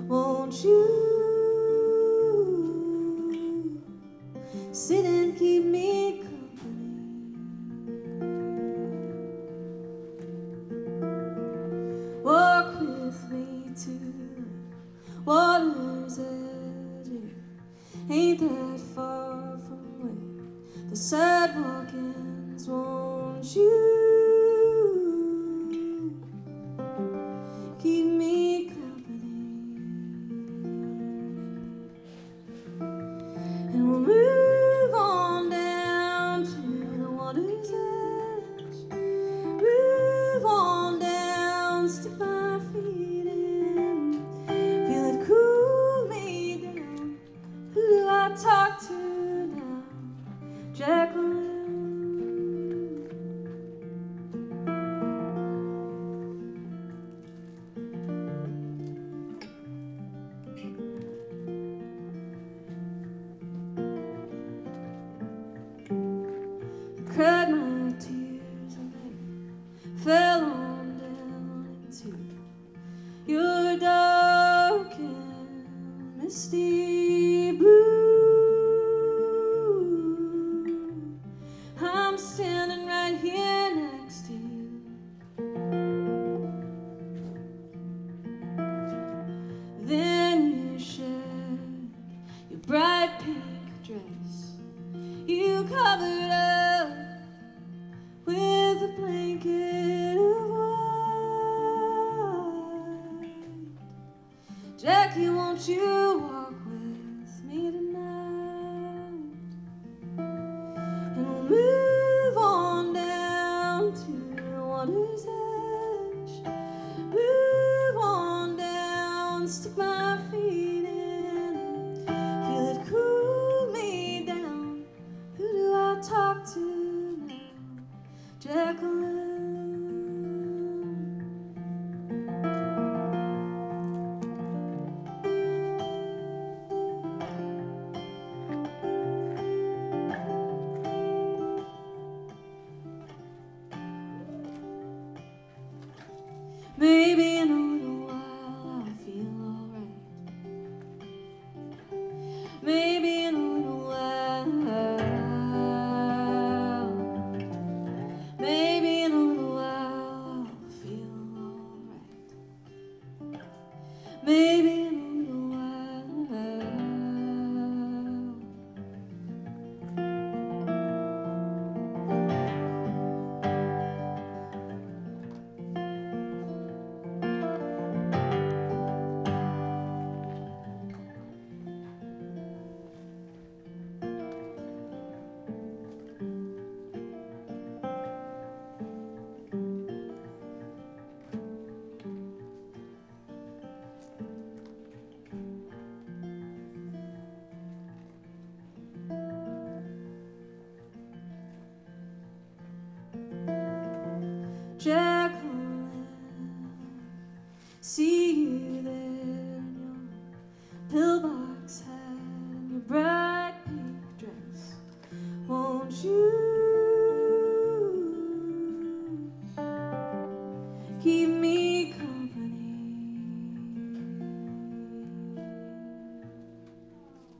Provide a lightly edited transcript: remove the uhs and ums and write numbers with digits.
Won't you sit and keep me company? Walk with me to the water's edge. Ain't that far from where the sidewalk ends? Won't you keep me company? And we'll move on down to the water's edge. Move on down, stick my feet in, feel it cool me down. Who do I talk to now? Jacqueline. Cried my tears and they fell on down into your dark and misty blue. I'm standing right here next to you. Then you shed your bright pink dress. You covered up with a blanket of white. Jackie, won't you walk with me tonight? And we'll move on down to the water's edge. Move on down, stick my feet in, feel it cool me down. Who do I talk to now? Jacqueline. Maybe in a little while I'll feel alright. Maybe in a little while. Maybe in a little while I'll feel alright. Maybe in a little while. Jacqueline, see you there in your pill box.